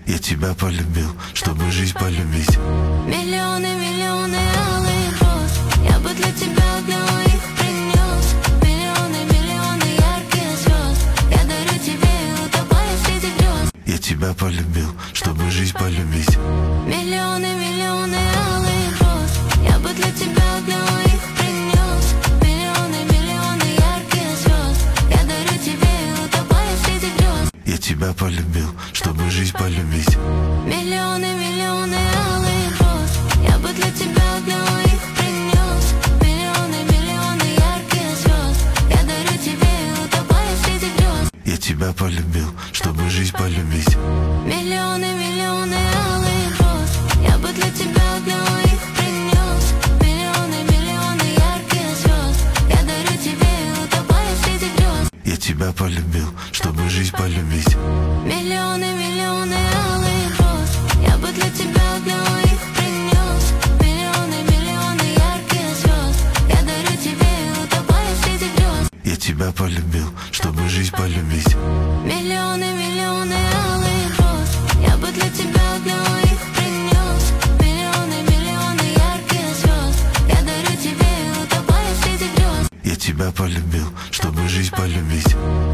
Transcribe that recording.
Я тебя полюбил, чтобы жизнь полюбить. Миллионы, миллионы алых роз, я бы для тебя одного их принес. Миллионы, миллионы ярких звезд, я дарю тебе и утопаю в среди грез. Я тебя полюбил, чтобы жизнь полюбить. Миллионы, миллионы алых роз, я бы для тебя одного их принес. Миллионы, миллионы ярких звезд, я дарю тебе и утопаю в среди грез. Я тебя полюбил, чтобы жизнь полюбить. Миллионы, миллионы алых роз, я бы для тебя одного их принес. Миллионы, миллионы ярких звезд, я дарю тебе и утопаю в среди грез. Я тебя полюбил, чтобы жизнь полюбить. Миллионы, миллионы алых роз, я бы для тебя одного их принес. Миллионы, миллионы ярких звезд, я дарю тебе и утопаю в среди грез. Я тебя полюбил, чтобы жизнь полюбить. Миллионы, миллионы алых роз, я бы для тебя одного их принес. Миллионы, миллионы ярких звезд, я дарю тебе и утопаю в среди грез. Я тебя полюбил, чтобы жизнь полюбить. Миллионы, миллионы алых роз, я бы для тебя одного их принес. Миллионы, миллионы ярких звезд, я дарю тебе и утопаю в среди грез. Я тебя полюбил, чтобы жизнь полюбить.